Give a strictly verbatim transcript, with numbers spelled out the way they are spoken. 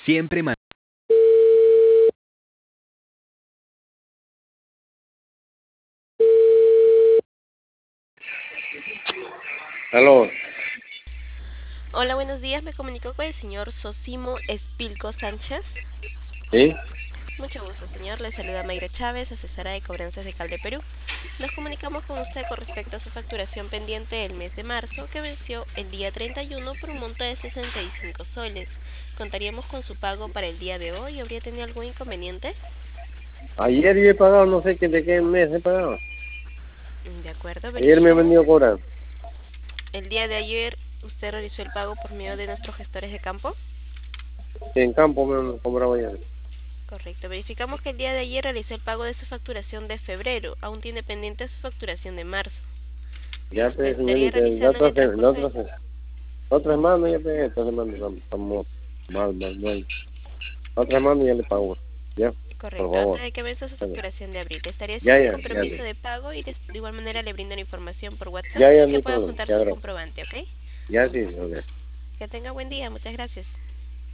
Siempre man- Aló, Hola, buenos días. Me comunico con el señor Sosimo Espilco Sánchez. ¿sí? Mucho gusto, señor. Le saluda Mayra Chávez, asesora de cobranzas de Calde Perú. Nos comunicamos con usted con respecto a su facturación pendiente del mes de marzo, que venció el día treinta y uno por un monto de sesenta y cinco soles. ¿Contaríamos con su pago para el día de hoy? ¿Habría tenido algún inconveniente? Ayer yo he pagado, no sé qué de qué mes he pagado. Mm, De acuerdo, Ayer me he verificamos. venido a cobrar. El día de ayer usted realizó el pago por medio de nuestros gestores de campo. Sí, en campo me han cobrado ayer. Correcto. Verificamos que el día de ayer realizó el pago de su facturación de febrero. Aún tiene pendiente su facturación de marzo. Ya ¿La te, estaría señorita, la realizando en otra, el se- la transcurso otra, del... se- la otra semana ya te, esta semana estamos estamos mal, mal, mal. La otra semana ya le pago. Ya, por Correcto, antes favor. de que vence su Ya, facturación de abril. Le estaría ya, haciendo un ya, ya, compromiso de pago y de de igual manera le brindo la información por WhatsApp ya, ya, para no que hay pueda problema. juntar Ya, su gracias. comprobante, ¿ok? Ya, sí, ok. Que tenga buen día, muchas gracias.